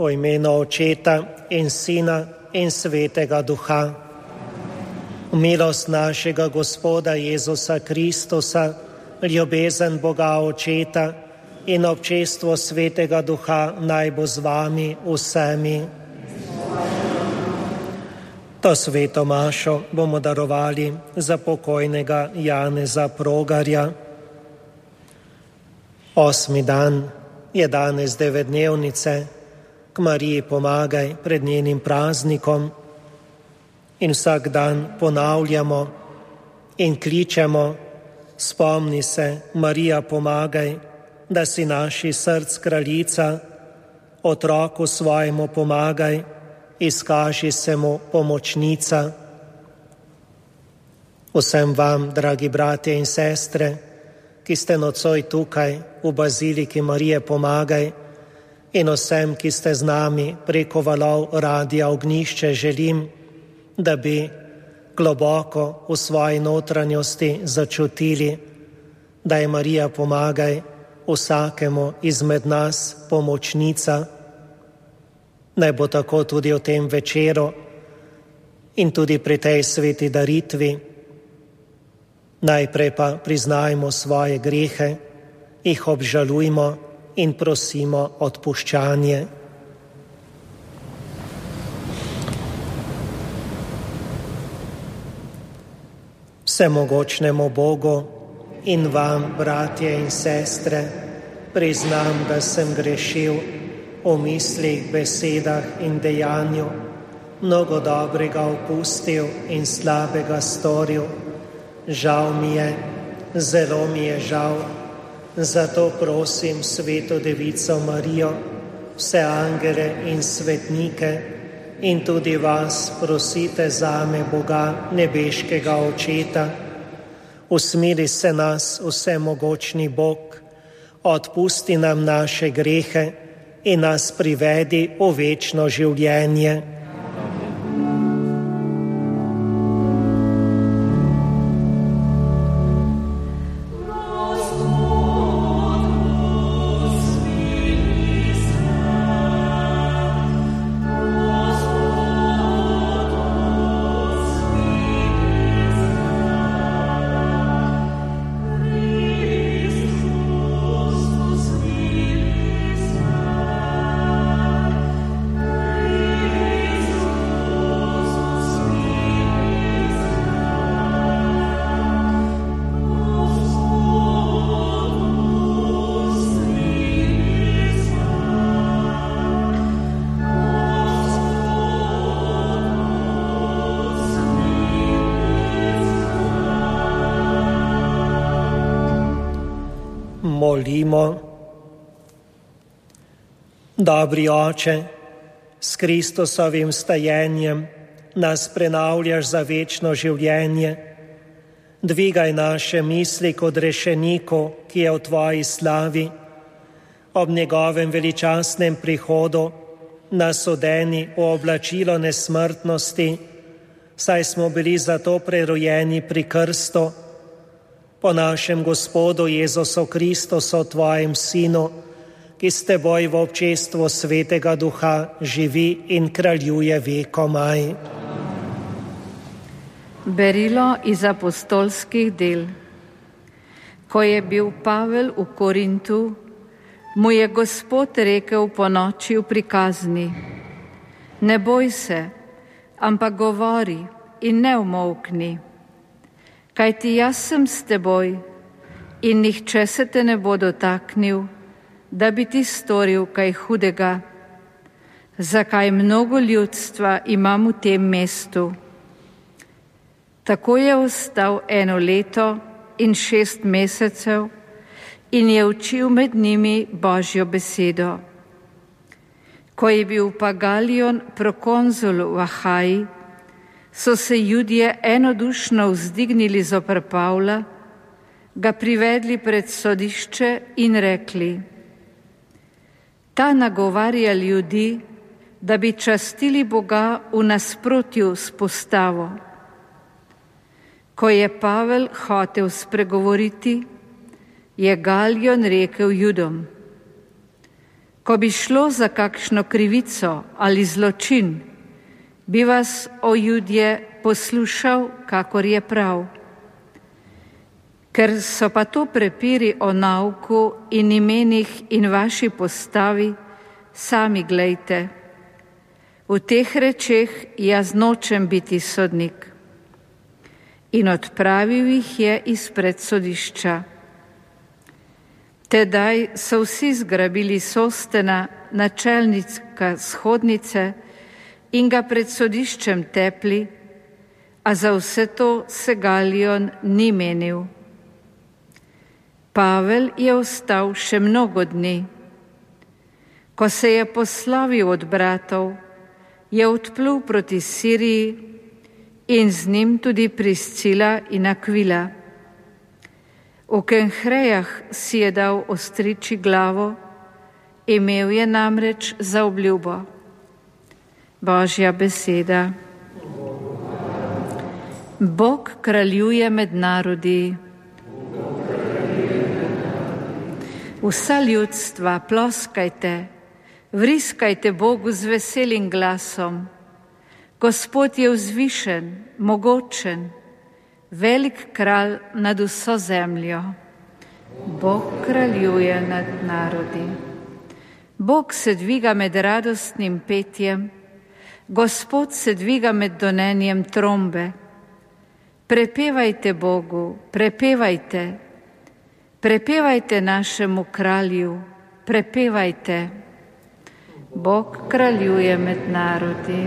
V imenu Očeta in Sina in Svetega Duha. V milost našega Gospoda Jezusa Kristusa, ljubezen Boga Očeta in občestvo Svetega Duha naj bo z vami vsemi. To sveto mašo bomo darovali za pokojnega Janeza Progarja. 8. dan je danes devetdnevnice, k Mariji pomagaj pred njenim praznikom in vsak dan ponavljamo in kličemo: spomni se, Marija pomagaj, da si naši src kraljica, otroku svojemu pomagaj, izkaži se mu pomočnica. Vsem vam, dragi bratje in sestre, ki ste nocoj tukaj v Baziliki Marije pomagaj, in vsem, ki ste z nami preko valov Radia Ognjišče, želim, da bi globoko v svoji notranjosti začutili, da je Marija pomagaj vsakemu izmed nas pomočnica. Naj bo tako tudi v tem večeru in tudi pri tej sveti daritvi. Najprej pa priznajmo svoje grehe, jih obžalujmo in prosimo odpuščanje. Vsemogočnemu Bogu in vam, bratje in sestre, priznam, da sem grešil v mislih, besedah in dejanju, mnogo dobrega opustil in slabega storil. Žal mi je, zelo mi je žal. Zato prosim Sveto Devico Marijo, vse angele in svetnike in tudi vas prosite zame, Boga nebeškega Očeta. Usmili se nas, vsemogočni Bog, odpusti nam naše grehe in nas privedi v večno življenje. Molimo. Dobri Oče, s Kristusovim stajenjem nas prenavljaš za večno življenje. Dvigaj naše misli k odrešeniku, ki je v tvoji slavi. Ob njegovem veličastnem prihodu nas odeni v oblačilo nesmrtnosti, saj smo bili zato prerojeni pri krstu. Po našem Gospodu Jezusu Kristusu, tvojem Sinu, ki s teboj v občestvu Svetega Duha živi in kraljuje vekomaj. Berilo iz apostolskih del. Ko je bil Pavel v Korintu, mu je Gospod rekel po noči v prikazni: ne boj se, ampak govori in ne umolkni. Kajti jaz sem s teboj in nihče se te ne bo dotaknil, da bi ti storil kaj hudega. Zakaj mnogo ljudstva imam v tem mestu? Tako je ostal 1 leto in 6 mesecev in je učil med njimi Božjo besedo. Ko je bil pa Galion prokonzul v Ahaji, so se Judje enodušno vzdignili zoper Pavla, ga privedli pred sodišče in rekli: ta nagovarja ljudi, da bi častili Boga v nasprotju s postavo. Ko je Pavel hotel spregovoriti, je Galion rekel Judom: Ko bi šlo za kakšno krivico ali zločin, bi vas, o Judje, poslušal, kakor je prav. Ker so pa to prepiri o nauku in imenih in vaši postavi, sami glejte. V teh rečeh jaz nočem biti sodnik. In odpravil jih je izpred sodišča. Tedaj so vsi zgrabili Sostena, načelnika shodnice, in ga pred sodiščem tepli, a za vse to se Galion ni menil. Pavel je ostal še mnogo dni. Ko se je poslovil od bratov, je odplul proti Siriji in z njim tudi Priscila in Akvila. V Kenhrejah si je dal ostriči glavo, imel je namreč za obljubo. Božja beseda. Bog kraljuje med narodi. Vsa ljudstva, ploskajte, vriskajte Bogu z veselim glasom. Gospod je vzvišen, mogočen, velik kralj nad vso zemljo. Bog kraljuje nad narodi. Bog se dviga med radostnim petjem, Gospod se dviga med donenjem trombe. Prepevajte Bogu, prepevajte. Prepevajte našemu kralju, prepevajte. Bog kraljuje med narodi.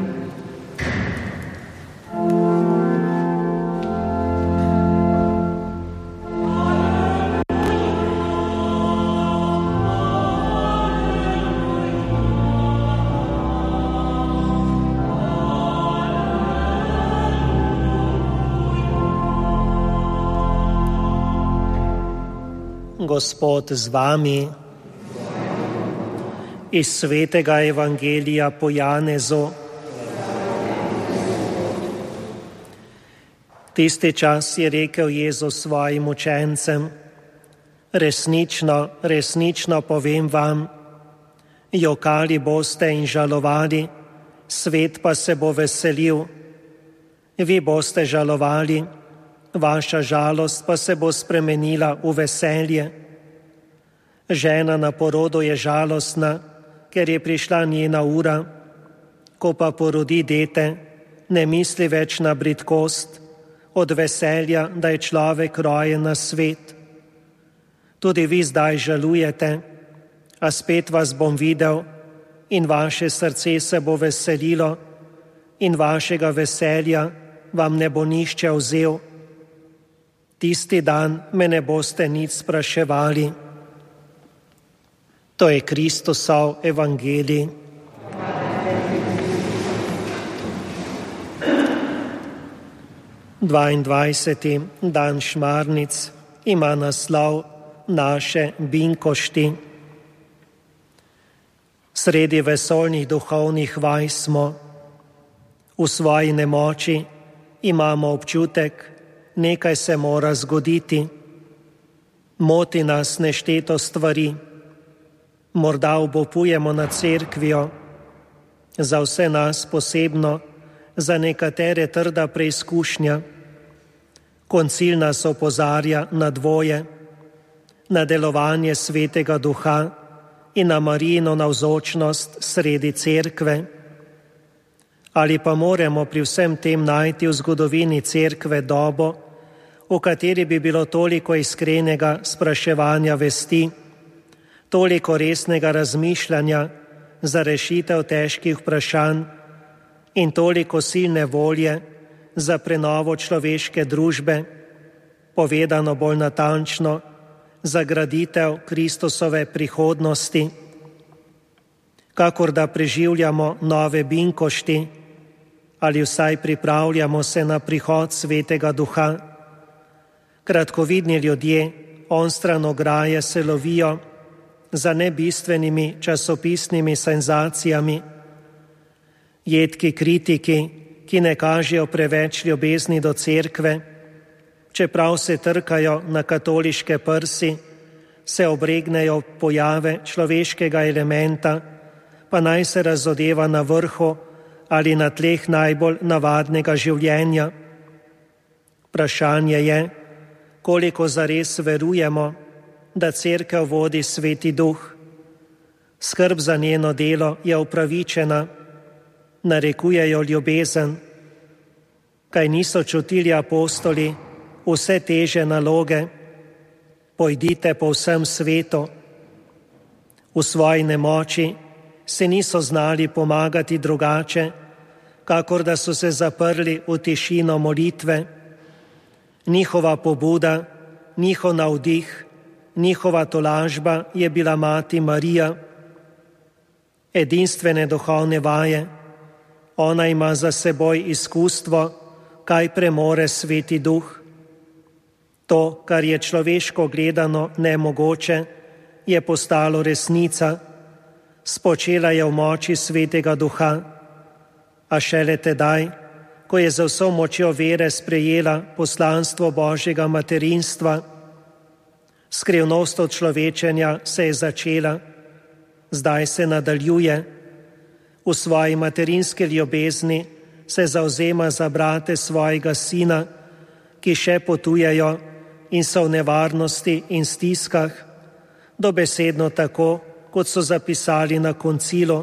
Gospod z vami. Iz svetega evangelija po Janezu. Tisti čas je rekel Jezus svojim učencem: Resnično, resnično povem vam, jokali boste in žalovali, svet pa se bo veselil. Vi boste žalovali, vaša žalost pa se bo spremenila v veselje. Žena na porodu je žalostna, ker je prišla njena ura. Ko pa porodi dete, ne misli več na bridkost, od veselja, da je človek rojen na svet. Tudi vi zdaj žalujete, a spet vas bom videl in vaše srce se bo veselilo in vašega veselja vam ne bo nihče vzel. Tisti dan me ne boste nič spraševali. To je Kristusov evangelij. Dvaindvajseti dan šmarnic ima naslov Naše binkošti. Sredi vesoljnih duhovnih vaj smo. V svoji nemoči imamo občutek, nekaj se mora zgoditi. Moti nas nešteto stvari. Morda obupujemo nad cerkvijo. Za vse nas posebno, za nekatere trda preizkušnja. Koncil nas opozarja na dvoje, na delovanje Svetega Duha in na Marijino navzočnost sredi cerkve. Ali pa moramo pri vsem tem najti v zgodovini cerkve dobo, v kateri bi bilo toliko iskrenega spraševanja vesti, toliko resnega razmišljanja za rešitev težkih vprašanj in toliko silne volje za prenovo človeške družbe, povedano bolj natančno, za graditev Kristusove prihodnosti, kakor da preživljamo nove binkošti ali vsaj pripravljamo se na prihod Svetega Duha. Kratkovidni ljudje onstran ograje se lovijo za nebistvenimi časopisnimi senzacijami. Jedki kritiki, ki ne kažejo preveč ljubezni do cerkve, čeprav se trkajo na katoliške prsi, se obregnejo pojave človeškega elementa, pa naj se razodeva na vrhu ali na tleh najbolj navadnega življenja. Vprašanje je, koliko zares verujemo, da Cerkev vodi Sveti Duh. Skrb za njeno delo je upravičena, narekujejo ljubezen. Kaj niso čutili apostoli vse teže naloge? Pojdite po vsem svetu. V svoji nemoči se niso znali pomagati drugače, kakor da so se zaprli v tišino molitve. Njihova pobuda, njihov navdih, njihova tolažba je bila Mati Marija. Edinstvene duhovne vaje. Ona ima za seboj izkustvo, kaj premore Sveti Duh. To, kar je človeško gledano nemogoče, je postalo resnica, spočela je v moči Svetega Duha, a šele tedaj, ko je za vso močjo vere sprejela poslanstvo Božjega materinstva, skrivnost od človečenja se je začela, zdaj se nadaljuje. V svoji materinski ljubezni se zavzema za brate svojega sina, ki še potujejo in so v nevarnosti in stiskah, dobesedno tako, kot so zapisali na koncilu.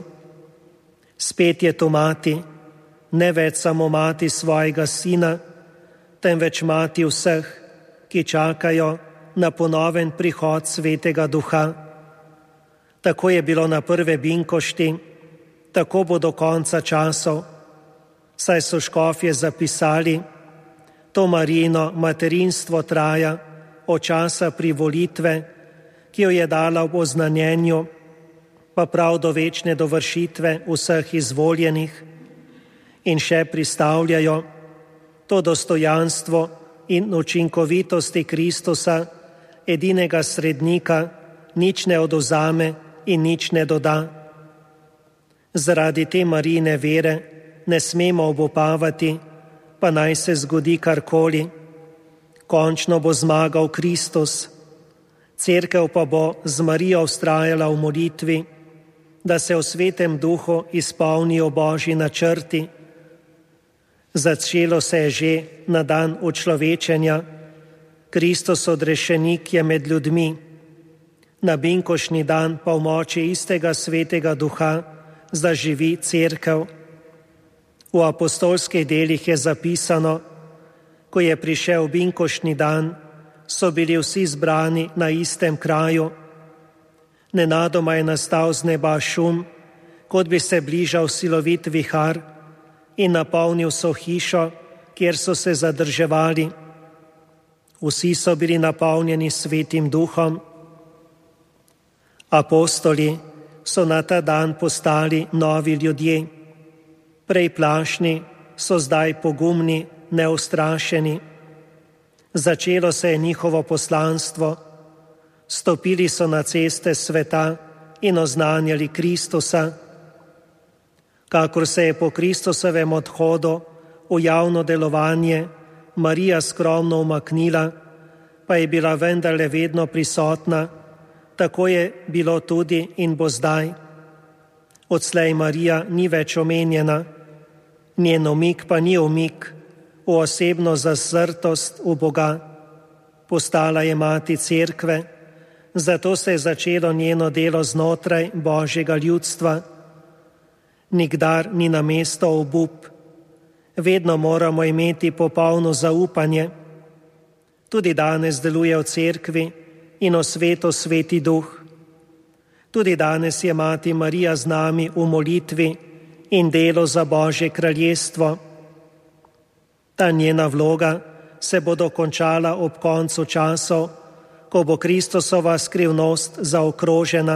Spet je to mati, ne več samo mati svojega sina, temveč mati vseh, ki čakajo na ponoven prihod Svetega Duha. Tako je bilo na prve binkošti, tako bo do konca časov, saj so škofje zapisali, to Marijino materinstvo traja od časa privolitve, ki jo je dala v oznanjenju, pa prav do večne dovršitve vseh izvoljenih, in še pristavljajo to dostojanstvo in učinkovitosti Kristusa, edinega srednika, nič ne odvzame in nič ne doda. Zaradi te Marijine vere ne smemo obupavati, pa naj se zgodi karkoli. Končno bo zmagal Kristus. Cerkev pa bo z Marijo vztrajala v molitvi, da se v Svetem Duhu izpolnijo Božji načrti. Začelo se je že na dan učlovečenja. Kristus odrešenik je med ljudmi. Na binkošni dan pa v moči istega Svetega Duha zaživi Cerkev. V apostolskih delih je zapisano, ko je prišel binkošni dan, so bili vsi zbrani na istem kraju. Nenadoma je nastal z neba šum, kot bi se bližal silovit vihar in napolnil so hišo, kjer so se zadrževali. Vsi so bili napolnjeni Svetim Duhom. Apostoli so na ta dan postali novi ljudje. Prej plašni so zdaj pogumni, neustrašeni. Začelo se je njihovo poslanstvo. Stopili so na ceste sveta in oznanjali Kristusa. Kakor se je po Kristusovem odhodu v javno delovanje Marija skromno umaknila, pa je bila vendarle vedno prisotna, tako je bilo tudi in bo zdaj. Odslej Marija ni več omenjena, njen umik pa ni umik v osebno zazrtost v Boga. Postala je mati Cerkve, zato se je začelo njeno delo znotraj Božjega ljudstva. Nikdar ni na mesto obup. Vedno moramo imeti popolno zaupanje. Tudi danes deluje v Cerkvi in v svetu Sveti Duh. Tudi danes je Mati Marija z nami v molitvi in delu za Božje kraljestvo. Ta njena vloga se bo dokončala ob koncu časov, ko bo Kristusova skrivnost zaokrožena.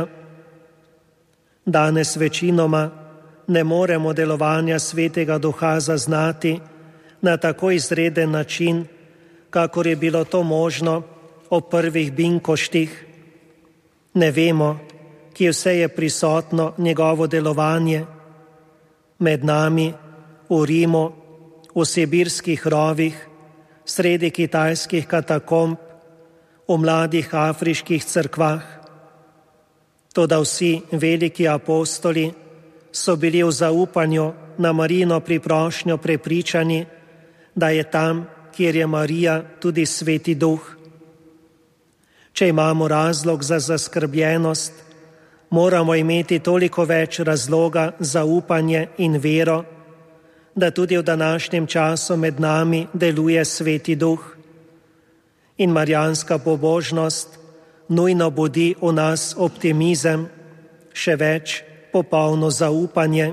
Danes večinoma ne moremo delovanja Svetega Duha zaznati na tako izreden način, kakor je bilo to možno ob prvih binkoštih. Ne vemo, kje vse je prisotno njegovo delovanje. Med nami, v Rimu, v sibirskih rovih, sredi kitajskih katakomb, v mladih afriških cerkvah. Toda vsi veliki apostoli so bili v zaupanju na Marijino priprošnjo prepričani, da je tam, kjer je Marija, tudi Sveti Duh. Če imamo razlog za zaskrbljenost, moramo imeti toliko več razloga za upanje in vero, da tudi v današnjem času med nami deluje Sveti Duh. In marijanska pobožnost nujno budi v nas optimizem, še več popolno zaupanje.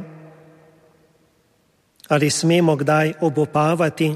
Ali smemo kdaj obupavati?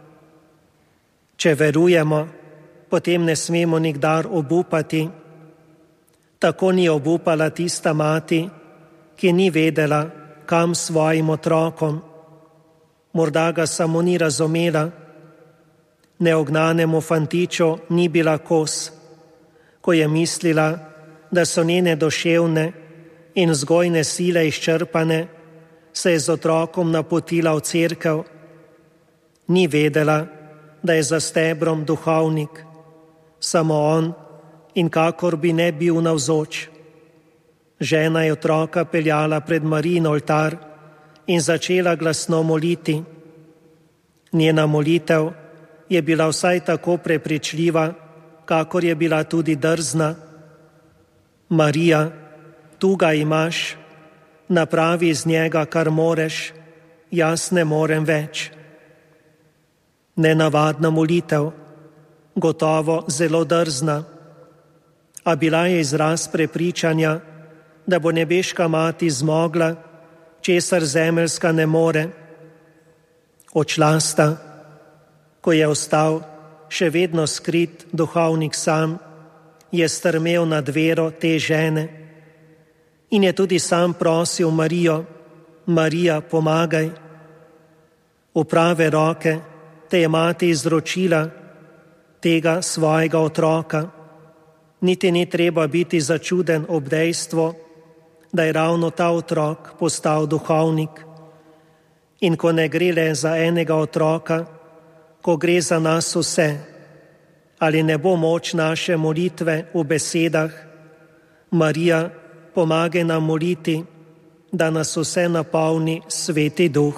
Če verujemo, potem ne smemo nikdar obupati. Tako ni obupala tista mati, ki ni vedela, kam svojim otrokom. Morda ga samo ni razumela. Neognanemu fantiču ni bila kos, ko je mislila, da so njene duševne in vzgojne sile izčrpane, se je z otrokom napotila v cerkev. Ni vedela, da je za stebrom duhovnik, samo on, in kakor bi ne bil navzoč. Žena je otroka peljala pred Marijin oltar in začela glasno moliti. Njena molitev je bila vsaj tako prepričljiva, kakor je bila tudi drzna. Marija, tu ga imaš, napravi iz njega, kar moreš, jaz ne morem več. Nenavadna molitev, gotovo zelo drzna, a bila je izraz prepričanja, da bo nebeška mati zmogla, česar zemeljska ne more. Odšla sta, ko je ostal še vedno skrit duhovnik sam, je strmel nad vero te žene in je tudi sam prosil Marijo: Marija, pomagaj. V prave roke te je mati izročila, tega svojega otroka. Niti ni treba biti začuden ob dejstvu, da je ravno ta otrok postal duhovnik. In ko ne gre le za enega otroka, ko gre za nas vse, ali ne bo moč naše molitve v besedah: Marija, pomagaj nam moliti, da nas vse napolni Sveti Duh.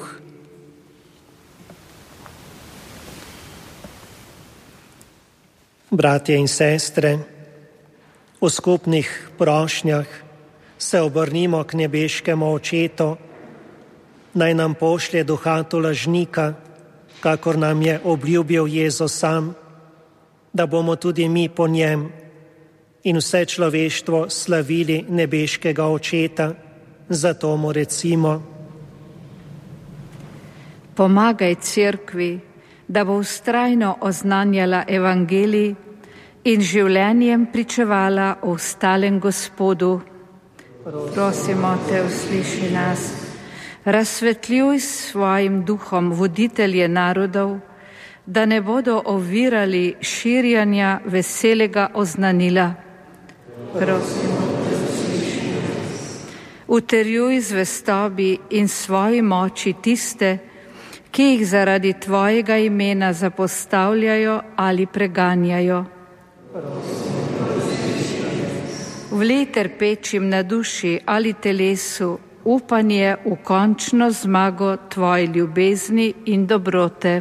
Bratje in sestre, v skupnih prošnjah se obrnimo k nebeškemu Očetu, naj nam pošlje duha tolažnika, kakor nam je obljubil Jezus sam, da bomo tudi mi po njem in vse človeštvo slavili nebeškega Očeta. Zato mu recimo: Pomagaj cerkvi, da bo vztrajno oznanjala evangelij in življenjem pričevala o stalem Gospodu. Prosimo te, usliši nas. Razsvetljuj s svojim duhom voditelje narodov, da ne bodo ovirali širjanja veselega oznanila. Prosimo te, usliši nas. Utrjuj zvestobi in svoji moči tiste, ki jih zaradi tvojega imena zapostavljajo ali preganjajo. Vlij trpečim na duši ali telesu upanje v končno zmago tvoje ljubezni in dobrote.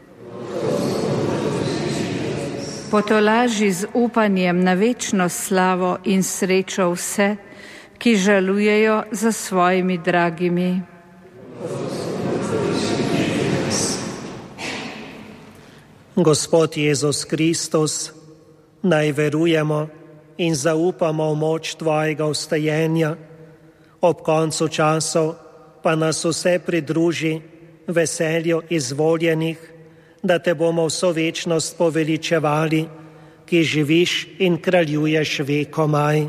Potolaži z upanjem na večno slavo in srečo vse, ki žalujejo za svojimi dragimi. Gospod Jezus Kristus, naj verujemo in zaupamo v moč tvojega vstajenja, ob koncu časov pa nas vse pridruži veselju izvoljenih, da te bomo vso večnost poveličevali, ki živiš in kraljuješ vekomaj.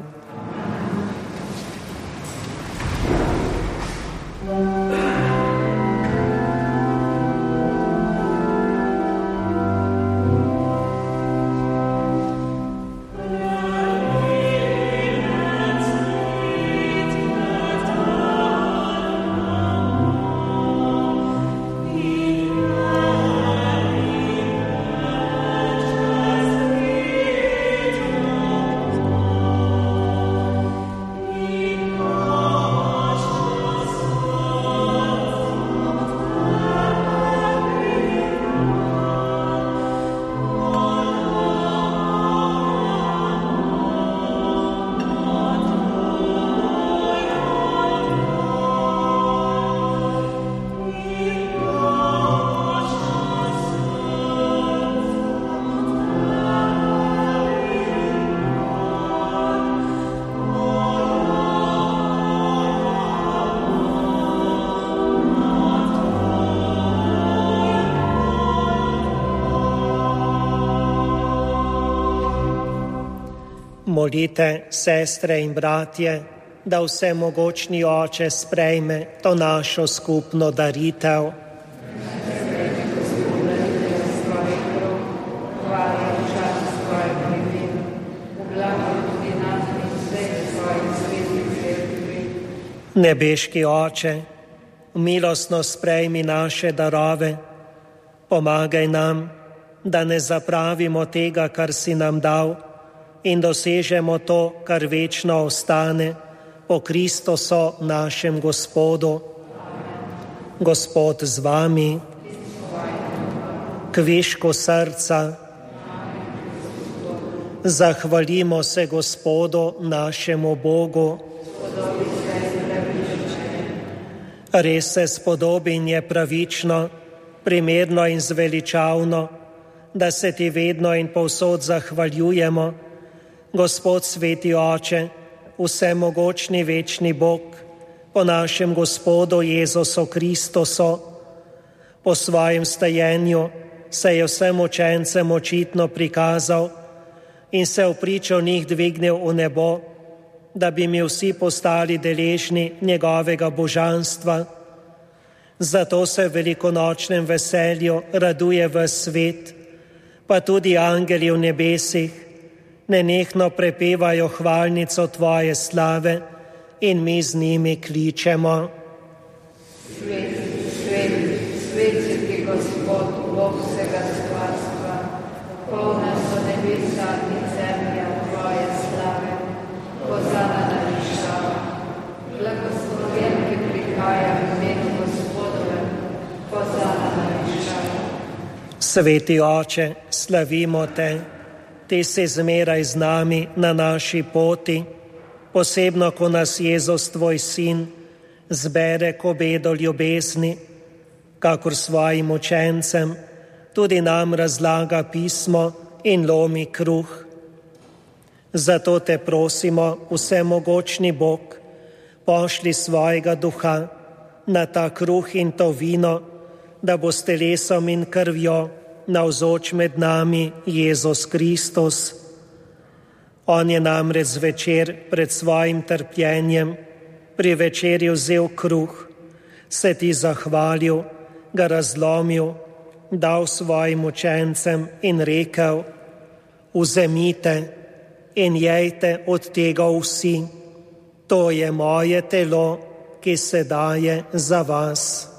Molite, sestre in bratje, da vsemogočni Oče sprejme to našo skupno daritev. Nebeški Oče, milostno sprejmi naše darove, pomagaj nam, da ne zapravimo tega, kar si nam dal, in dosežemo to, kar večno ostane, po Kristusu našem Gospodu. Gospod z vami, kvišku srca, zahvalimo se Gospodu našemu Bogu. Res se spodobi in je pravično, primerno in zveličavno, da se ti vedno in povsod zahvaljujemo, Gospod sveti Oče, vsemogočni večni Bog, po našem Gospodu Jezusu Kristusu. Po svojem stajenju se je vsem učencem očitno prikazal in se v pričo njih dvignil v nebo, da bi mi vsi postali deležni njegovega božanstva. Zato se v velikonočnem veselju raduje ves svet, pa tudi angeli v nebesih, nenehno prepevajo hvalnico tvoje slave in mi z njimi kličemo. Sveti ti Gospod, Bog vsega stvarstva, polna so nebesa in zemlja tvoje slave, hozana na višavah. Blagosloven, ki prihaja v imenu Gospodovem, hozana na višavah. Sveti Oče, slavimo te, ti si zmeraj z nami na naši poti, posebno, ko nas Jezus, tvoj sin, zbere k obedu ljubezni, kakor svojim učencem, tudi nam razlaga pismo in lomi kruh. Zato te prosimo, vsemogočni Bog, pošli svojega duha na ta kruh in to vino, da bo s telesom in krvjo navzoč med nami Jezus Kristus. On je namreč zvečer pred svojim trpljenjem pri večerji vzel kruh, se ti zahvalil, ga razlomil, dal svojim učencem in rekel: vzemite in jejte od tega vsi, to je moje telo, ki se daje za vas.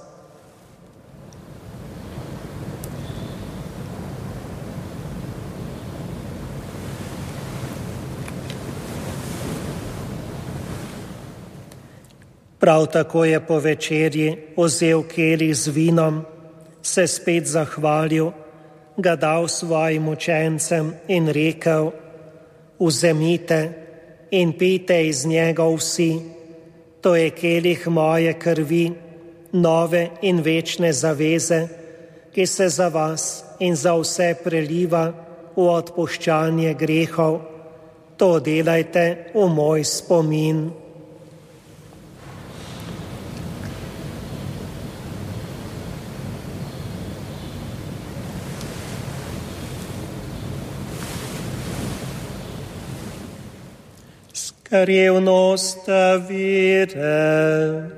Prav tako je po večerji vzel kelih z vinom, se spet zahvalil, ga dal svojim učencem in rekel: vzemite in pijte iz njega vsi, to je kelih moje krvi, nove in večne zaveze, ki se za vas in za vse preliva v odpuščanje grehov. To delajte v moj spomin. Revnost vere.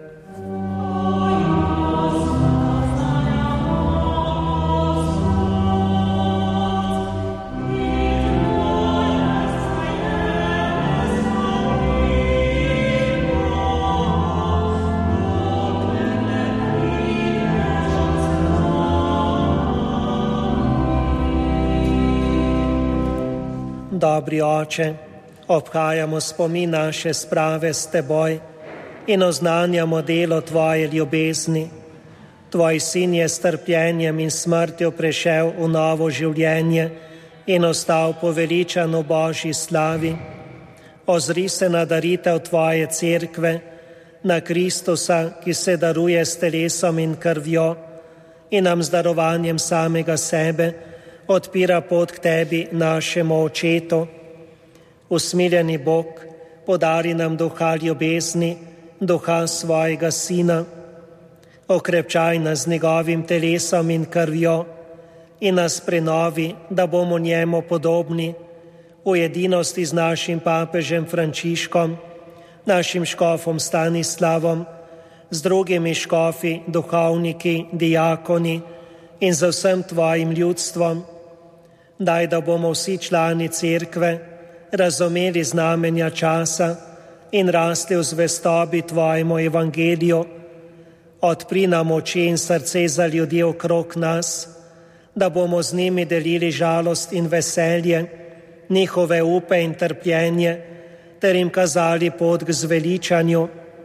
Dobri Oče, obhajamo spomin naše sprave s teboj in oznanjamo delo tvoje ljubezni. Tvoj sin je s trpljenjem in smrtjo prešel v novo življenje in ostal poveličan v Božji slavi. Ozri se na daritev tvoje cerkve, na Kristusa, ki se daruje s telesom in krvjo in nam z darovanjem samega sebe odpira pot k tebi, našemu Očetu. Usmiljeni Bog, podari nam duha ljubezni, duha svojega Sina. Okrepčaj nas z njegovim telesom in krvjo in nas prenovi, da bomo njemu podobni, v edinosti z našim papežem Frančiškom, našim škofom Stanislavom, z drugimi škofi, duhovniki, diakoni in za vsem tvojim ljudstvom. Daj, da bomo vsi člani cerkve razumeli znamenja časa in rasli v zvestobi tvojemu evangeliju. Odpri nam oči in srce za ljudi okrog nas, da bomo z njimi delili žalost in veselje, njihove upe in trpljenje, ter jim kazali pot k zveličanju.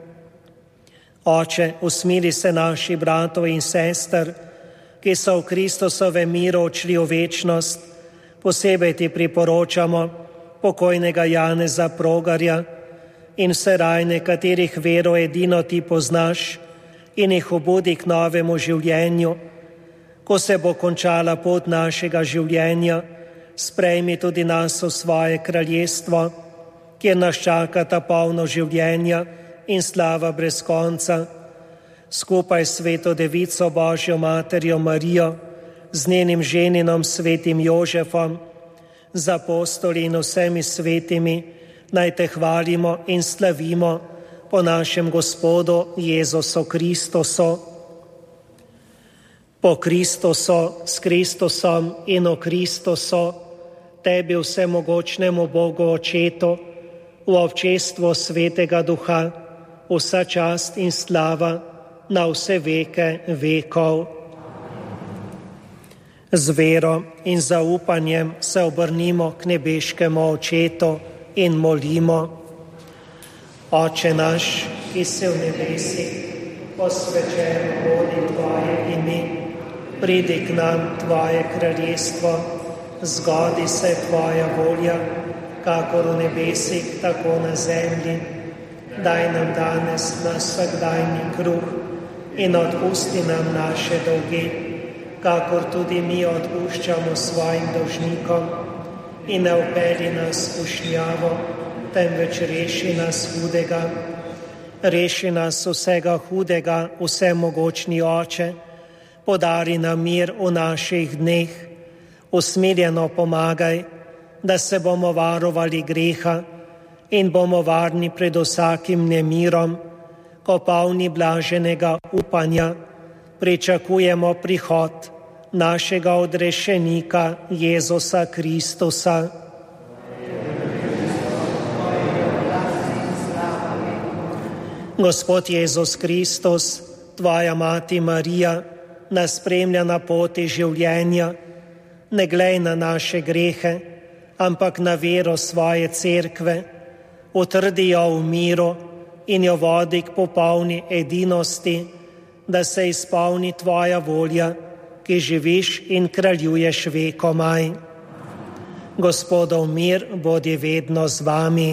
Oče, usmili se naši bratov in sester, ki so v Kristusovem miru odšli v večnost. Posebej ti priporočamo pokojnega Janeza Progarja in vse rajne, katerih vero edino ti poznaš, in jih obudi k novemu življenju. Ko se bo končala pot našega življenja, sprejmi tudi nas v svoje kraljestvo, kjer nas čakata polno življenja in slava brez konca. Skupaj s sveto devico Božjo materjo Marijo, z njenim ženinom svetim Jožefom, z apostoli in vsemi svetimi, naj te hvalimo in slavimo po našem Gospodu Jezusu Kristusu. Po Kristusu, s Kristusom in o Kristusu, tebi vsemogočnemu Bogu Očetu, v občestvu Svetega Duha, vsa čast in slava na vse veke vekov. Z vero in zaupanjem se obrnimo k nebeškemu Očetu in molimo. Oče naš, ki si v nebesih, posvečeno bodi tvoje ime, pridi k nam tvoje kraljestvo, zgodi se tvoja volja, kakor v nebesih, tako na zemlji. Daj nam danes naš vsakdanji kruh in odpusti nam naše dolge, kakor tudi mi odpuščamo svojim dolžnikom, in ne vpelji nas v skušnjavo, temveč reši nas hudega. Reši nas vsega hudega, vsemogočni Oče, podari nam mir v naših dneh, usmiljeno pomagaj, da se bomo varovali greha in bomo varni pred vsakim nemirom, ko polni blaženega upanja pričakujemo prihod našega odrešenika Jezusa Kristusa. Gospod Jezus Kristus, tvoja mati Marija, nas spremlja na poti življenja. Ne glej na naše grehe, ampak na vero svoje cerkve, utrdi jo v miru in jo vodi k popolni edinosti, da se izpolni tvoja volja, ki živiš in kraljuješ vekomaj. Gospodov mir bodi vedno z vami.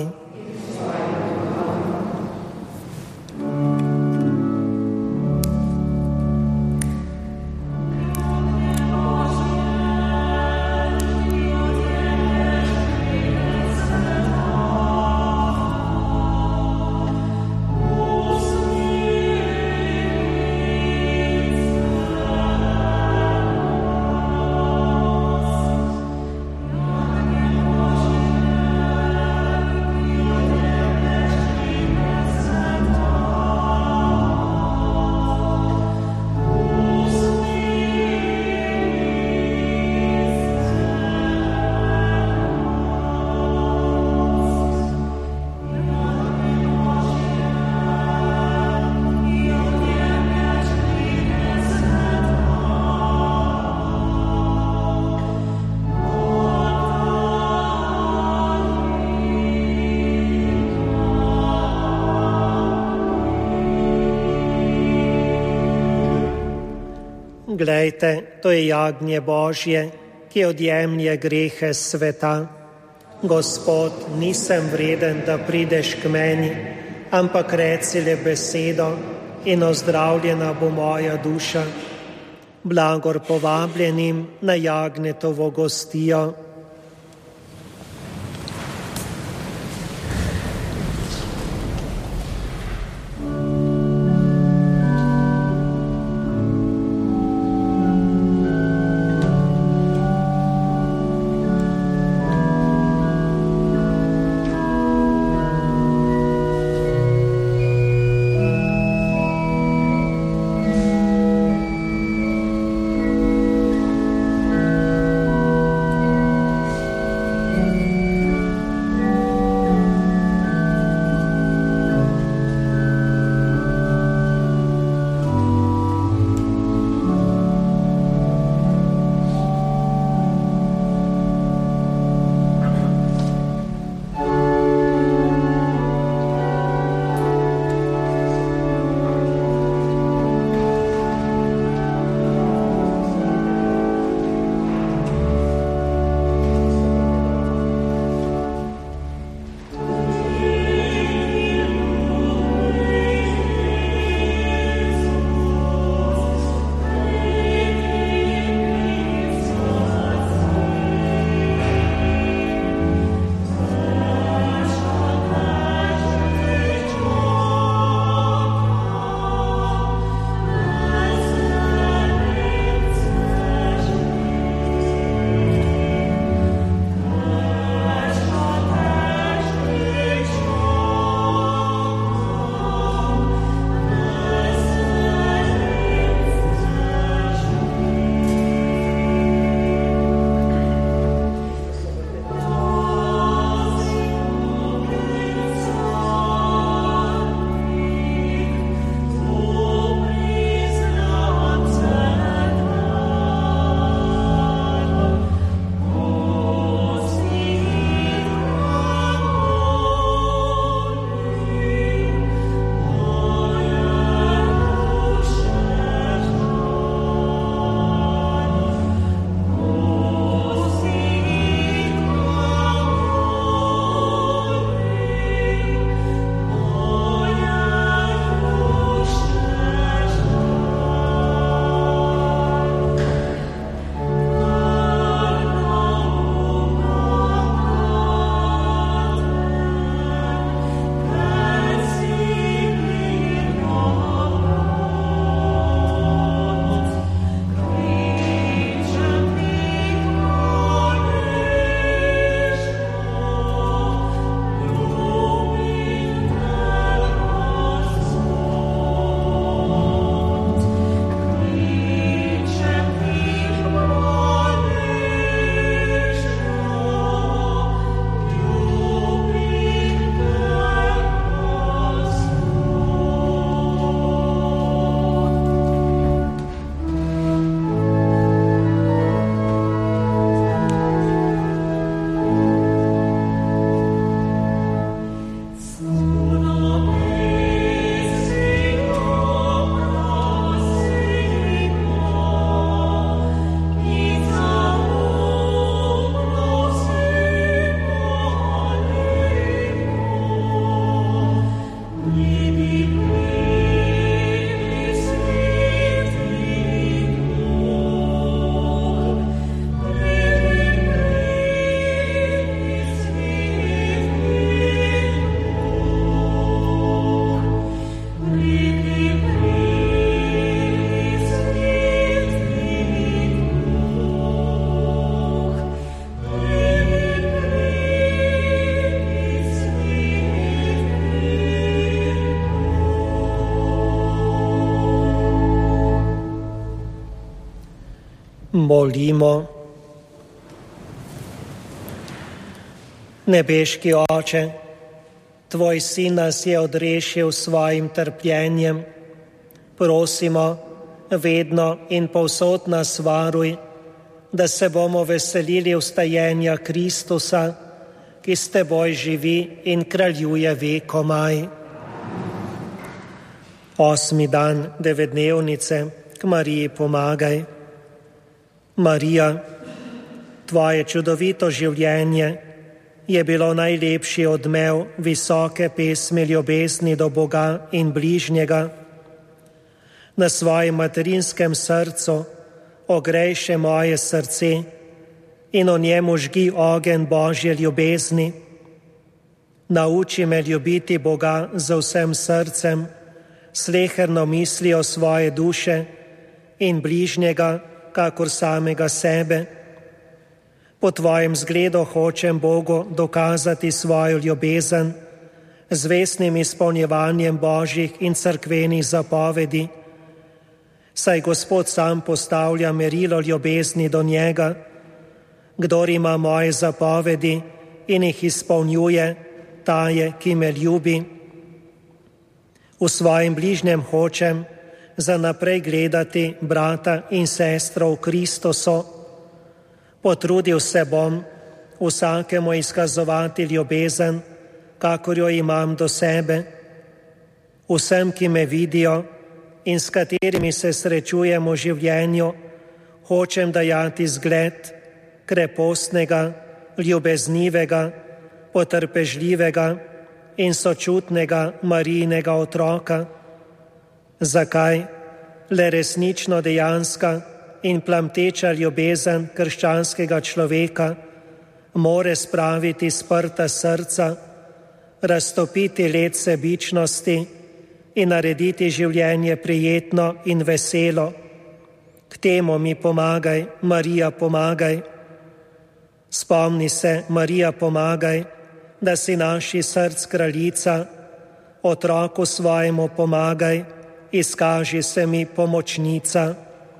Glejte, to je jagnje Božje, ki odjemlje grehe sveta. Gospod, nisem vreden, da prideš k meni, ampak reci le besedo in ozdravljena bo moja duša. Blagor povabljenim na jagnjetovo gostijo. Molimo. Nebeški Oče, Tvoj Sin nas je odrešil s svojim trpljenjem. Prosimo, vedno in povsod nas varuj, da se bomo veselili vstajenja Kristusa, ki s Teboj živi in kraljuje vekomaj. 8. dan devetdnevnice, k Mariji pomagaj. Marija, Tvoje čudovito življenje je bilo najlepši odmev visoke pesmi ljubezni do Boga in bližnjega. Na svojem materinskem srcu ogrej še moje srce in o njemu žgi ogenj Božje ljubezni. Nauči me ljubiti Boga z vsem srcem, sleherno mislijo svoje duše in bližnjega, kakor samega sebe. Po Tvojem zgledu hočem Bogu dokazati svojo ljubezen z vestnim izpolnjevanjem Božjih in cerkvenih zapovedi, saj Gospod sam postavlja merilo ljubezni do njega. Kdor ima moje zapovedi in jih izpolnjuje, ta je, ki me ljubi. V svojem bližnjem hočem za naprej gledati brata in sestro v Kristusu. Potrudil se bom vsakemu izkazovati ljubezen, kakor jo imam do sebe. Vsem, ki me vidijo in s katerimi se srečujem v življenju, hočem dajati zgled krepostnega, ljubeznivega, potrpežljivega in sočutnega Marijinega otroka. Zakaj? Le resnično dejanska in plamteča ljubezen krščanskega človeka more spraviti sprta srca, raztopiti led sebičnosti in narediti življenje prijetno in veselo. K temu mi pomagaj, Marija, pomagaj. Spomni se, Marija, pomagaj, da si naši src kraljica, otroku svojemu pomagaj, izkaži se mi pomočnica.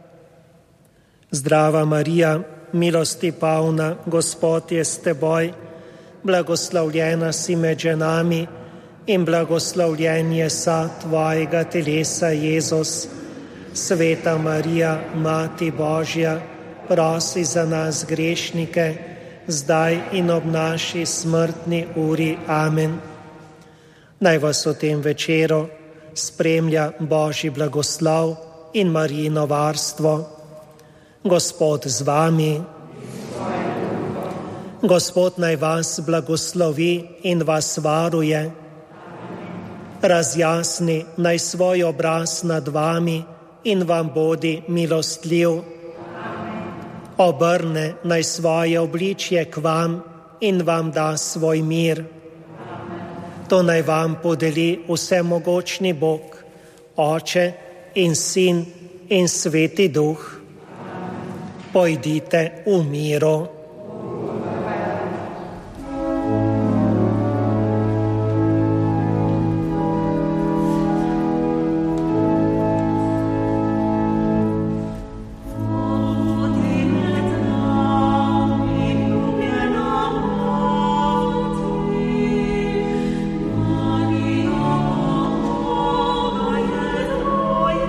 Zdrava Marija, milosti polna, Gospod je s teboj, blagoslovljena si med ženami in blagoslovljen je sad tvojega telesa, Jezus. Sveta Marija, Mati Božja, prosi za nas grešnike, zdaj in ob naši smrtni uri. Amen. Naj vas v tem večeru spremlja Božji blagoslov in Marijino varstvo. Gospod z vami. Gospod naj vas blagoslovi in vas varuje. Razjasni naj svoj obraz nad vami in vam bodi milostljiv. Obrne naj svoje obličje k vam in vam da svoj mir. To naj vam podeli vsemogočni Bog, Oče in Sin in Sveti Duh. Pojdite v miru.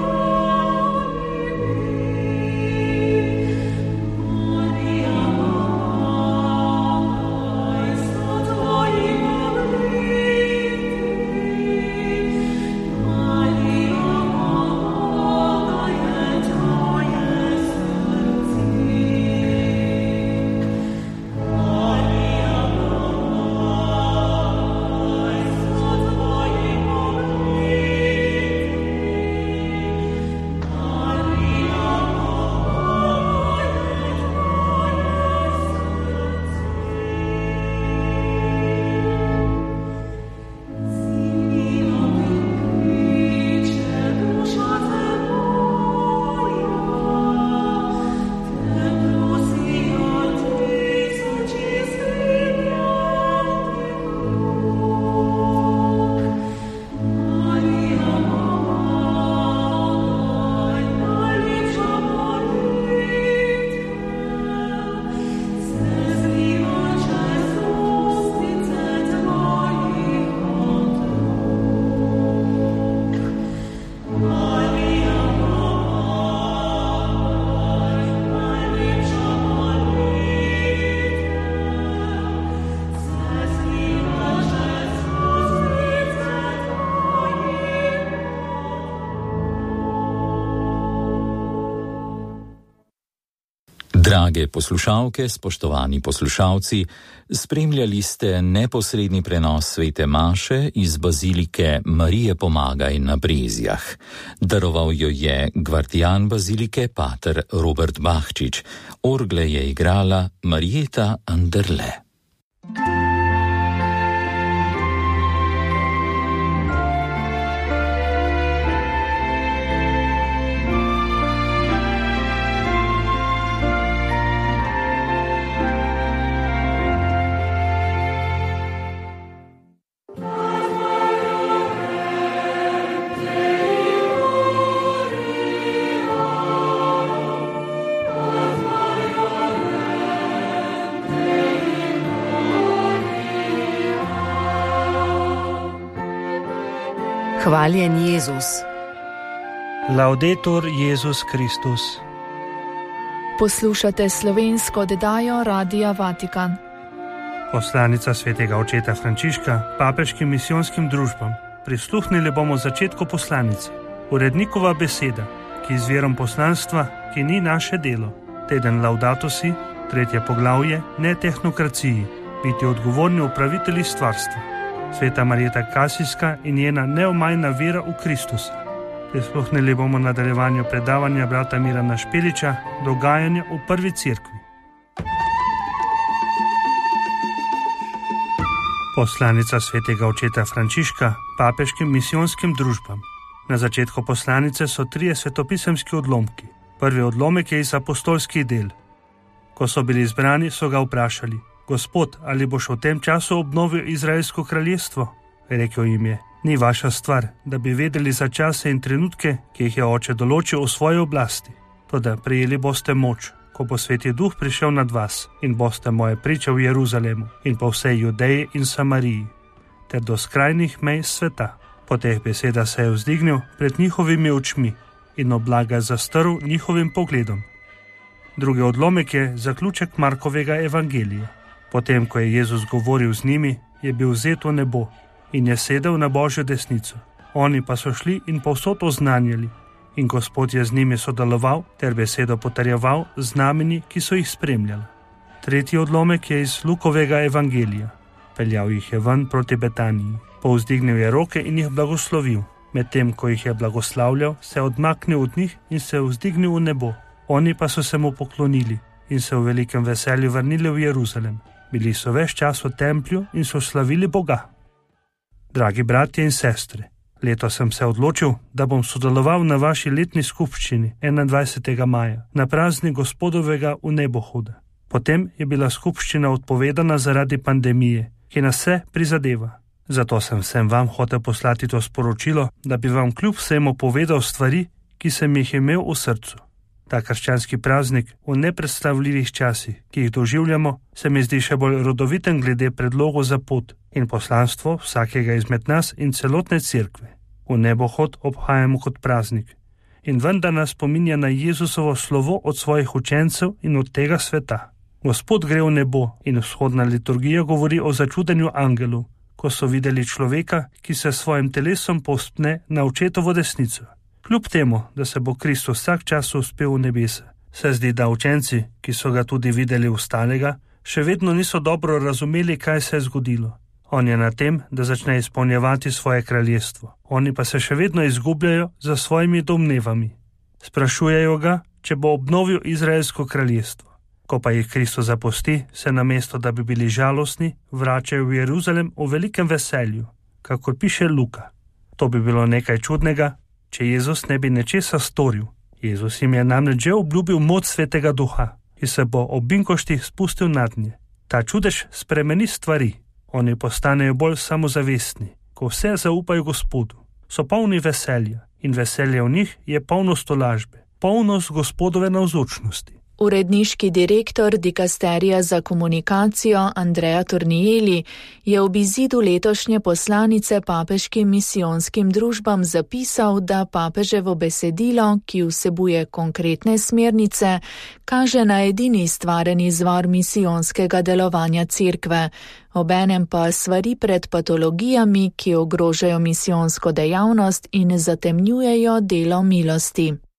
Maria, Drage poslušalke, spoštovani poslušalci, spremljali ste neposredni prenos svete maše iz bazilike Marije Pomagaj na Brezjah. Daroval jo je gvardijan bazilike pater Robert Bahčič. Orgle je igrala Marjeta Anderle. Hvaljen Jezus. Laudetur Jezus Kristus. Poslušate slovensko oddajo Radia Vatikan. Poslanica svetega očeta Frančiška papeškim misijonskim družbam. Prisluhnili bomo začetku poslanice. Urednikova beseda, ki izvirom poslanstva, ki ni naše delo. Teden Laudato si, 3. poglavje, ne tehnokraciji, biti odgovorni upravitelji stvarstva. Sveta Marjeta Kasijska in njena neomajna vera v Kristusa. Prisluhnili bomo nadaljevanju predavanja brata Mirana Špeliča, dogajanja v prvi cerkvi. Poslanica svetega očeta Frančiška papeškim misijonskim družbam. Na začetku poslanice so 3 svetopisemski odlomki. Prvi odlomek je iz apostolskih del. Ko so bili izbrani, so ga vprašali: Gospod, ali boš v tem času obnovil Izraelsko kraljestvo? Rekel jim je: ni vaša stvar, da bi vedeli za čase in trenutke, ki jih je Oče določil v svoji oblasti. Toda prejeli boste moč, ko bo Sveti Duh prišel nad vas, in boste moje priče v Jeruzalemu in po vsej Judeji in Samariji, ter do skrajnih mej sveta. Po teh besedah se je vzdignil pred njihovimi očmi in oblaga zastrl njihovim pogledom. Drugi odlomek je zaključek Markovega evangelija. Potem, ko je Jezus govoril z njimi, je bil vzet v nebo in je sedel na Božjo desnico. Oni pa so šli in povsod oznanjali, in Gospod je z njimi sodeloval ter besedo potrjeval z znamenji, ki so jih spremljali. Tretji odlomek je iz Lukovega evangelija. Peljal jih je ven proti Betaniji. Povzdignil je roke in jih blagoslovil. Medtem, ko jih je blagoslavljal, se je odmaknil od njih in se vzdignil v nebo. Oni pa so se mu poklonili in se v velikem veselju vrnili v Jeruzalem. Bili so ves čas v templju in so slavili Boga. Dragi bratje in sestre, letos sem se odločil, da bom sodeloval na vaši letni skupščini 21. maja, na praznik Gospodovega vnebohoda. Potem je bila skupščina odpovedana zaradi pandemije, ki nas vse prizadeva. Zato sem vam hotel poslati to sporočilo, da bi vam kljub vsemu povedal stvari, ki sem jih imel v srcu. Ta krščanski praznik v nepredstavljivih časih, ki jih doživljamo, se mi zdi še bolj rodoviten glede predlogov za pot in poslanstvo vsakega izmed nas in celotne cerkve. V nebohod obhajamo kot praznik in vendar nas spominja na Jezusovo slovo od svojih učencev in od tega sveta. Gospod gre v nebo in vzhodna liturgija govori o začudenju angelov, ko so videli človeka, ki se s svojim telesom povzpne na Očetovo desnico. Kljub temu, da se bo Kristus vsak čas uspel v nebesa, se zdi, da učenci, ki so ga tudi videli vstalega, še vedno niso dobro razumeli, kaj se je zgodilo. On je na tem, da začne izpolnjevati svoje kraljestvo. Oni pa se še vedno izgubljajo za svojimi domnevami. Sprašujejo ga, če bo obnovil Izraelsko kraljestvo. Ko pa jih Kristus zapusti, se namesto, da bi bili žalostni, vračajo v Jeruzalem v velikem veselju, kakor piše Luka. To bi bilo nekaj čudnega, če Jezus ne bi nečesa storil. Jezus jim je namreč že obljubil moč Svetega Duha, ki se bo ob binkoštih spustil nad nje. Ta čudež spremeni stvari. Oni postanejo bolj samozavestni, ko vse zaupajo Gospodu. So polni veselja in veselje v njih je polnost tolažbe, polnost Gospodove navzočnosti. Uredniški direktor dikasterija za komunikacijo Andrea Tornieli je ob izidu letošnje poslanice papeškim misijonskim družbam zapisal, da papeževo besedilo, ki vsebuje konkretne smernice, kaže na edini stvaren izvor misijonskega delovanja cerkve, obenem pa svari pred patologijami, ki ogrožajo misijonsko dejavnost in zatemnjujejo delo milosti.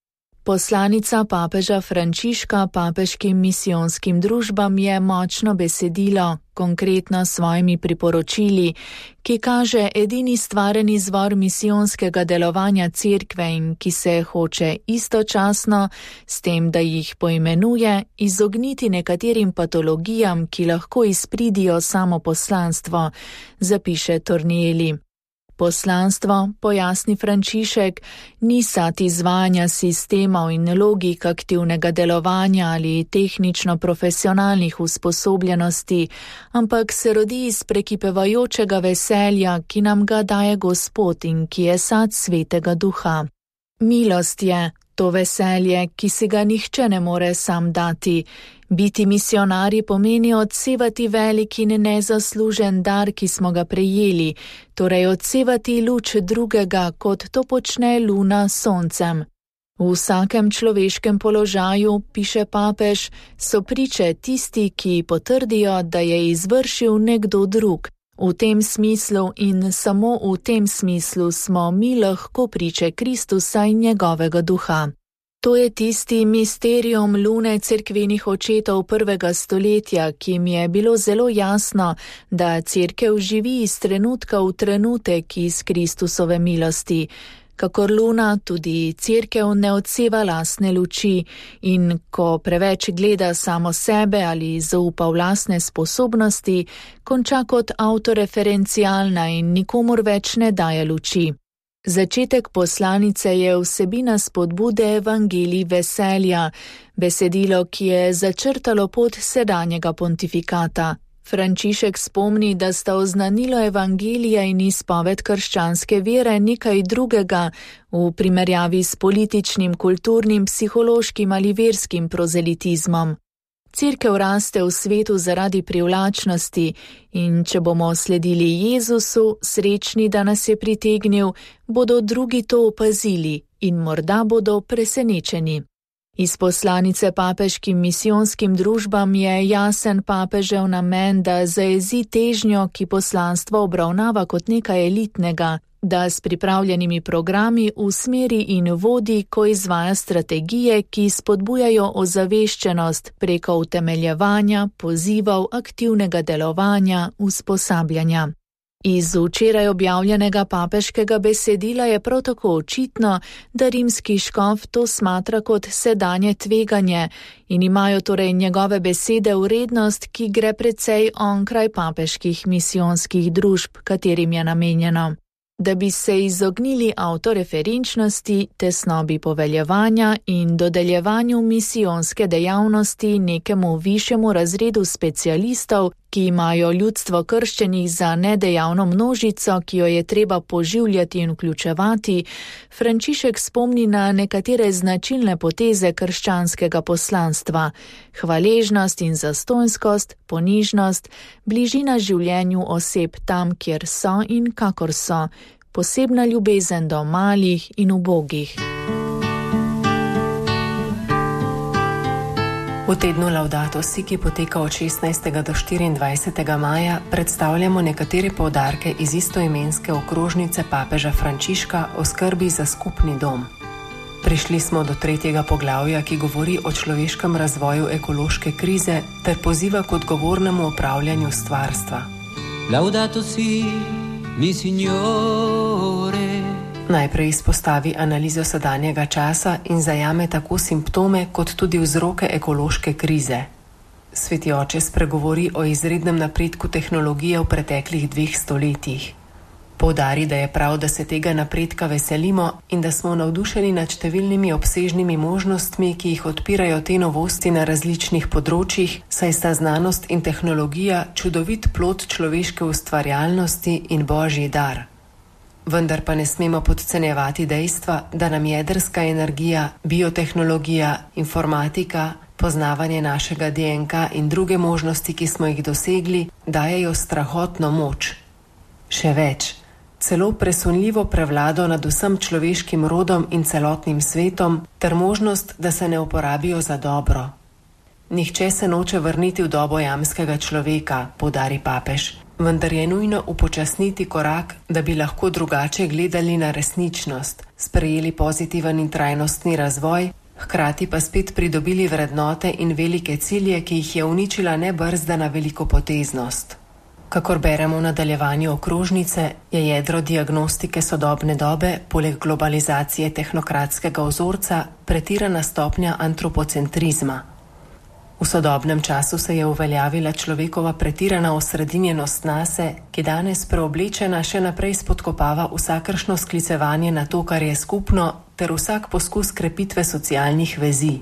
Poslanica papeža Frančiška papeškim misijonskim družbam je močno besedilo, konkretno s svojimi priporočili, ki kaže edini stvaren izvor misijonskega delovanja cerkve in ki se hoče istočasno, s tem, da jih poimenuje, izogniti nekaterim patologijam, ki lahko izpridijo samo poslanstvo, zapiše Tornielli. Poslanstvo, pojasni Frančišek, ni sad izvajanja sistemov in logik aktivnega delovanja ali tehnično-profesionalnih usposobljenosti, ampak se rodi iz prekipevajočega veselja, ki nam ga daje Gospod in ki je sad Svetega Duha. Milost je to veselje, ki si ga nihče ne more sam dati. Biti misionarji pomeni odsevati velik in nezaslužen dar, ki smo ga prejeli, torej odsevati luč drugega, kot to počne luna s soncem. V vsakem človeškem položaju, piše papež, so priče tisti, ki potrdijo, da je izvršil nekdo drug. V tem smislu in samo v tem smislu smo mi lahko priče Kristusa in njegovega duha. To je tisti misterium lune cerkvenih očetov 1. stoletja, ki jim je bilo zelo jasno, da cerkev živi iz trenutka v trenutek iz Kristusove milosti. Kakor luna, tudi cerkev ne odseva lastne luči in ko preveč gleda samo sebe ali zaupa v lastne sposobnosti, konča kot autoreferencialna in nikomur več ne daje luči. Začetek poslanice je vsebina spodbude evangelij veselja, besedilo, ki je začrtalo pot sedanjega pontifikata. Frančišek spomni, da sta oznanilo evangelija in izpoved krščanske vere nekaj drugega v primerjavi s političnim, kulturnim, psihološkim ali verskim prozelitizmom. Cerkev raste v svetu zaradi privlačnosti in če bomo sledili Jezusu, srečni, da nas je pritegnil, bodo drugi to opazili in morda bodo presenečeni. Iz poslanice papeškim misijonskim družbam je jasen papežev namen, da zajezi težnjo, ki poslanstvo obravnava kot nekaj elitnega, da s pripravljenimi programi usmeri in vodi, ko izvaja strategije, ki spodbujajo ozaveščenost preko utemeljevanja, pozivov, aktivnega delovanja, usposabljanja. Iz včeraj objavljenega papeškega besedila je prav tako očitno, da rimski škof to smatra kot sedanje tveganje in imajo torej njegove besede vrednost, ki gre precej onkraj papeških misijonskih družb, katerim je namenjeno. Da bi se izognili avtoreferenčnosti, tesnobi poveljevanja in dodeljevanju misijonske dejavnosti nekemu višjemu razredu specialistov, ki imajo ljudstvo krščenih za nedejavno množico, ki jo je treba poživljati in vključevati, Frančišek spomni na nekatere značilne poteze krščanskega poslanstva: hvaležnost in zastonjskost, ponižnost, bližina življenju oseb tam, kjer so in kakor so, posebna ljubezen do malih in ubogih. V tednu Laudato Si, ki poteka od 16. do 24. maja, predstavljamo nekatere poudarke iz istoimenske okrožnice papeža Frančiška o skrbi za skupni dom. Prišli smo do 3. poglavja, ki govori o človeškem razvoju ekološke krize ter poziva k odgovornemu upravljanju stvarstva. Laudato Si, mi signore. Najprej izpostavi analizo sedanjega časa in zajame tako simptome kot tudi vzroke ekološke krize. Sveti oče spregovori o izrednem napredku tehnologije v preteklih 2 stoletjih. Poudari, da je prav, da se tega napredka veselimo in da smo navdušeni nad številnimi obsežnimi možnostmi, ki jih odpirajo te novosti na različnih področjih, saj sta znanost in tehnologija čudovit plod človeške ustvarjalnosti in božji dar. Vendar pa ne smemo podcenjevati dejstva, da nam jedrska energija, biotehnologija, informatika, poznavanje našega DNK in druge možnosti, ki smo jih dosegli, dajejo strahotno moč. Še več, celo presunljivo prevlado nad vsem človeškim rodom in celotnim svetom ter možnost, da se ne uporabijo za dobro. Nihče se noče vrniti v dobo jamskega človeka, poudari papež. Vendar je nujno upočasniti korak, da bi lahko drugače gledali na resničnost, sprejeli pozitiven in trajnostni razvoj hkrati pa spet pridobili vrednote in velike cilje, ki jih je uničila nebrzdana velikopoteznost. Kakor beremo v nadaljevanju okrožnice, je jedro diagnostike sodobne dobe, poleg globalizacije tehnokratskega vzorca, pretirana stopnja antropocentrizma. V sodobnem času se je uveljavila človekova pretirana osredinjenost nase, ki danes preoblečena še naprej spodkopava vsakršno sklicevanje na to, kar je skupno, ter vsak poskus krepitve socialnih vezi.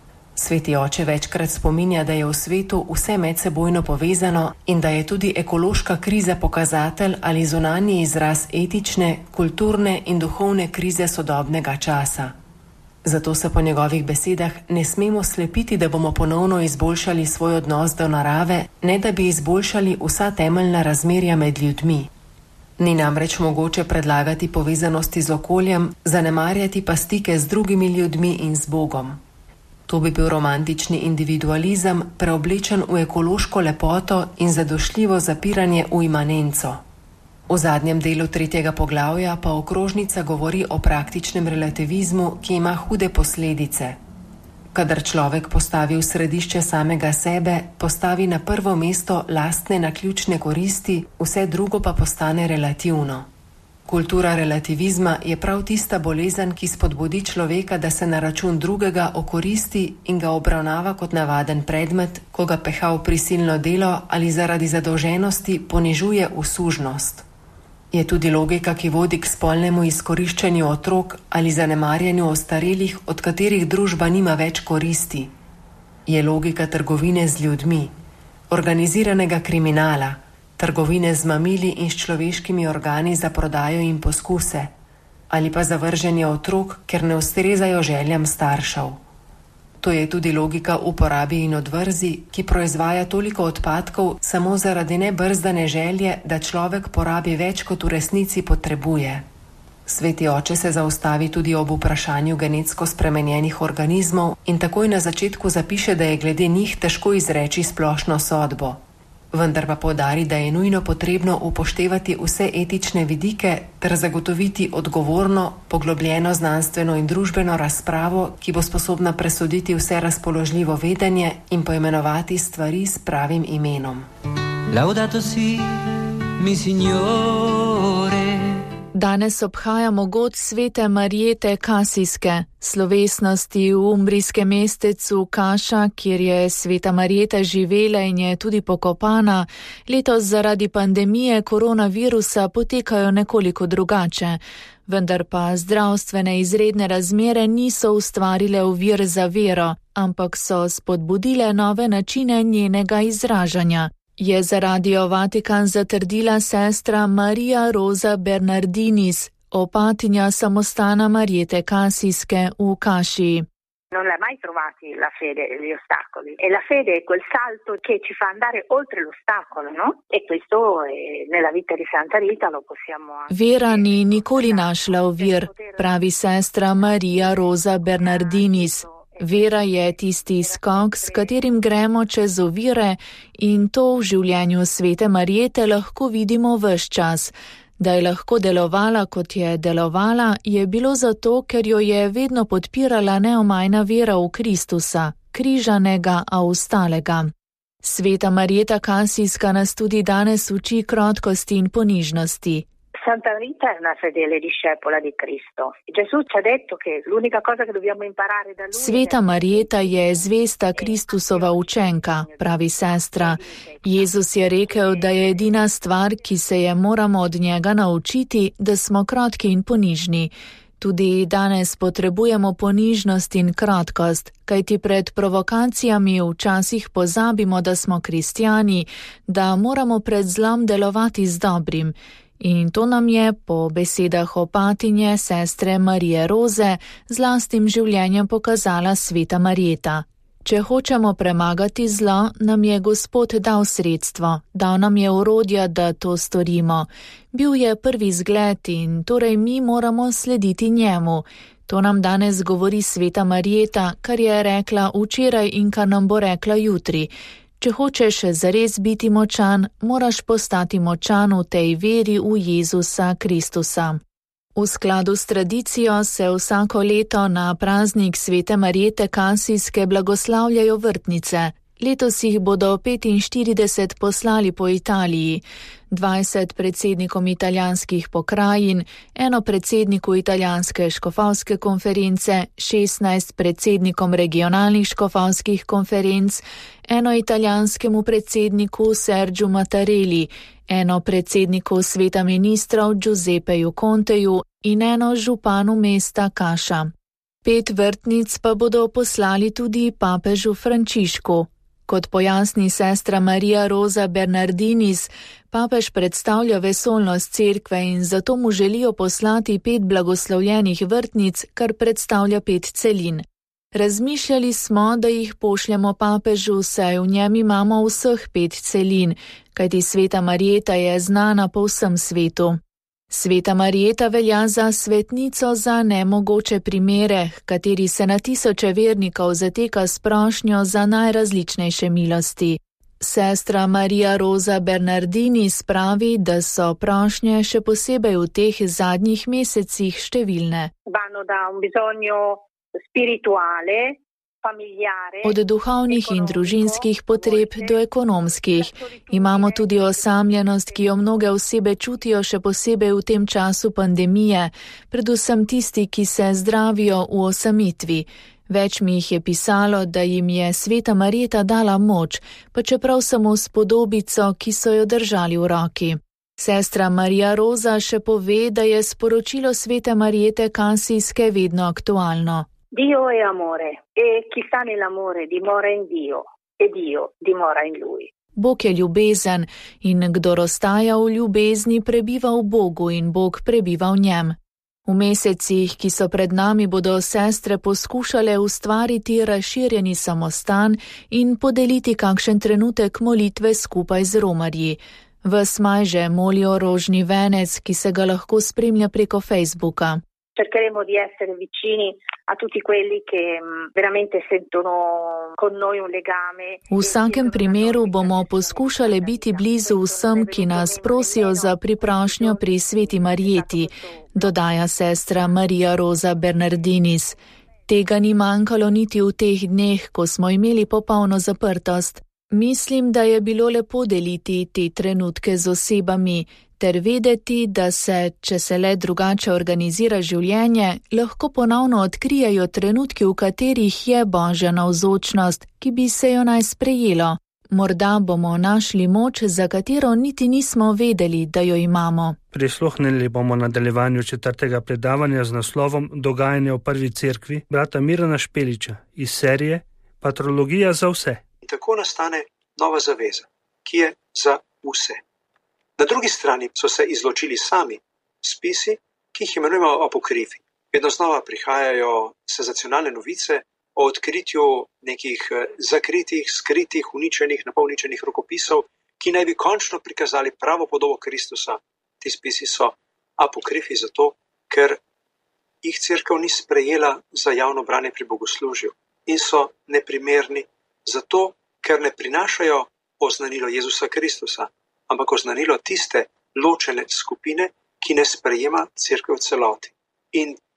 Sveti oče večkrat spominja, da je v svetu vse medsebojno povezano in da je tudi ekološka kriza pokazatelj ali zunanji izraz etične, kulturne in duhovne krize sodobnega časa. Zato se po njegovih besedah ne smemo slepiti, da bomo ponovno izboljšali svoj odnos do narave, ne da bi izboljšali vsa temeljna razmerja med ljudmi. Ni namreč mogoče predlagati povezanosti z okoljem, zanemarjati pa stike z drugimi ljudmi in z Bogom. To bi bil romantični individualizem, preoblečen v ekološko lepoto in zadošljivo zapiranje v imanenco. V zadnjem delu 3. poglavja pa okrožnica govori o praktičnem relativizmu, ki ima hude posledice. Kadar človek postavi v središče samega sebe, postavi na prvo mesto lastne naključne koristi, vse drugo pa postane relativno. Kultura relativizma je prav tista bolezen, ki spodbudi človeka, da se na račun drugega okoristi in ga obravnava kot navaden predmet, ko ga peha v prisilno delo ali zaradi zadolženosti ponižuje v sužnost. Je tudi logika, ki vodi k spolnemu izkoriščanju otrok ali zanemarjanju ostarelih, od katerih družba nima več koristi. Je logika trgovine z ljudmi, organiziranega kriminala, trgovine z mamili in s človeškimi organi za prodajo in poskuse, ali pa zavrženje otrok, ker ne ustrezajo željam staršev. To je tudi logika uporabi in odvrzi, ki proizvaja toliko odpadkov samo zaradi nebrzdane želje, da človek porabi več, kot v resnici potrebuje. Sveti oče se zaustavi tudi ob vprašanju genetsko spremenjenih organizmov in takoj na začetku zapiše, da je glede njih težko izreči splošno sodbo. Vendar pa poudari, da je nujno potrebno upoštevati vse etične vidike ter zagotoviti odgovorno, poglobljeno znanstveno in družbeno razpravo, ki bo sposobna presoditi vse razpoložljivo vedenje in poimenovati stvari s pravim imenom. Laudato si, mi signore. Danes obhajamo god svete Marijete Kasijske, slovesnosti v umbrijskem mestecu Kaša, kjer je sveta Marijeta živela in je tudi pokopana. Letos zaradi pandemije koronavirusa potekajo nekoliko drugače, vendar pa zdravstvene izredne razmere niso ustvarile ovir za vero, ampak so spodbudile nove načine njenega izražanja. Je za Radio Vatikan zatrdila sestra Maria Rosa Bernardinis, opatinja samostana Marijete Kasijske v Kašiji. Non l'ha mai trovati la fede e gli ostacoli. E la fede è quel salto che ci fa andare oltre l'ostacolo, no? E questo nella vita di Santa Rita lo possiamo anche... Vera ni nikoli našla ovir, pravi sestra Maria Rosa Bernardinis. Vera je tisti skok, s katerim gremo čez ovire, in to v življenju svete Marijete lahko vidimo ves čas. Da je lahko delovala, kot je delovala, je bilo zato, ker jo je vedno podpirala neomajna vera v Kristusa, križanega, a ustalega. Sveta Marijeta Kasijska nas tudi danes uči krotkosti in ponižnosti. Santa Rita è una fedele discepola di Cristo. Gesù ci ha detto che l'unica cosa che dobbiamo imparare da lui... Sveta Marijeta je zvesta Kristusova učenka, pravi sestra. Jezus je rekel, da je edina stvar, ki se je moramo od njega naučiti, da smo krotki in ponižni. Tudi danes potrebujemo ponižnost in krotkost, kajti pred provokacijami včasih pozabimo, da smo kristjani, da moramo pred zlom delovati z dobrim. In to nam je, po besedah opatinje sestre Marije Roze, z lastnim življenjem pokazala sveta Marijeta. Če hočemo premagati zlo, nam je Gospod dal sredstvo, dal nam je orodja, da to storimo. Bil je prvi zgled in torej mi moramo slediti njemu. To nam danes govori sveta Marijeta, kar je rekla včeraj in kar nam bo rekla jutri. Če hočeš zares biti močan, moraš postati močan v tej veri v Jezusa Kristusa. V skladu s tradicijo se vsako leto na praznik Svete Marjete Kasijske blagoslavljajo vrtnice. Letos jih bodo 45 poslali po Italiji, 20 predsednikom italijanskih pokrajin, 1 predsedniku italijanske škofovske konference, 16 predsednikom regionalnih škofovskih konferenc, 1 italijanskemu predsedniku Sergiu Mattarelli, 1 predsedniku sveta ministrov Giuseppeju Conteju in 1 županu mesta Kaša. 5 vrtnic pa bodo poslali tudi papežu Frančišku. Kot pojasni sestra Marija Rosa Bernardinis, papež predstavlja vesoljnost cerkve in zato mu želijo poslati 5 blagoslovljenih vrtnic, kar predstavlja 5 celin. Razmišljali smo, da jih pošljemo papežu, saj v njem imamo vseh 5 celin, kajti Sveta Marjeta je znana po vsem svetu. Sveta Marjeta velja za svetnico za nemogoče primere, kateri se na tisoče vernikov zateka s prošnjo za najrazličnejše milosti. Sestra Marija Rosa Bernardinis pravi, da so prošnje še posebej v teh zadnjih mesecih številne. Od duhovnih in družinskih potreb do ekonomskih. Imamo tudi osamljenost, ki jo mnoge osebe čutijo še posebej v tem času pandemije, predvsem tisti, ki se zdravijo v osamitvi. Več mi jih je pisalo, da jim je Sveta Marjeta dala moč, pa čeprav samo s podobico, ki so jo držali v roki. Sestra Marija Rosa še pove, da je sporočilo Svete Marjete Kasijske vedno aktualno. Dio è amore e chi sta nell'amore dimora in Dio e Dio dimora in lui. Bog je ljubezen in kdor ostaja v ljubezni, prebiva v Bogu in Bog prebiva v njem. V mesecih, ki so pred nami, bodo sestre poskušale ustvariti razširjeni samostan in podeliti kakšen trenutek molitve skupaj z romarji. Ves maj že molijo rožni venec, ki se ga lahko spremlja preko Facebooka. Cercheremo di essere vicini a tutti quelli che veramente sentono con noi un legame. V vsakem primeru bomo poskušali biti blizu vsem, ki nas prosijo za priprošnjo pri Sveti Marjeti, dodaja sestra Marija Rosa Bernardinis. Tega ni manjkalo niti v teh dneh, ko smo imeli popolno zaprtost. Mislim, da je bilo lepo deliti te trenutke z osebami, ter vedeti, da se, če se le drugače organizira življenje, lahko ponovno odkrijajo trenutki, v katerih je Božja navzočnost, ki bi se jo naj sprejelo. Morda bomo našli moč, za katero niti nismo vedeli, da jo imamo. Prisluhnili bomo nadaljevanju 4. predavanja z naslovom Dogajanje v prvi cerkvi brata Mirana Špeliča iz serije Patrologija za vse. In tako nastane nova zaveza, ki je za vse. Na drugi strani so se izločili sami spisi, ki jih imenujemo apokrifi. Vedno znova prihajajo senzacionalne novice o odkritju nekih zakritih, skritih, uničenih, napolničenih rokopisov, ki naj bi končno prikazali pravo podobo Kristusa. Ti spisi so apokrifi zato, ker jih cerkev ni sprejela za javno branje pri bogoslužju in so neprimerni zato, ker ne prinašajo oznanilo Jezusa Kristusa, ampak oznanilo tiste ločene skupine, ki ne sprejema cerkev v celoti. In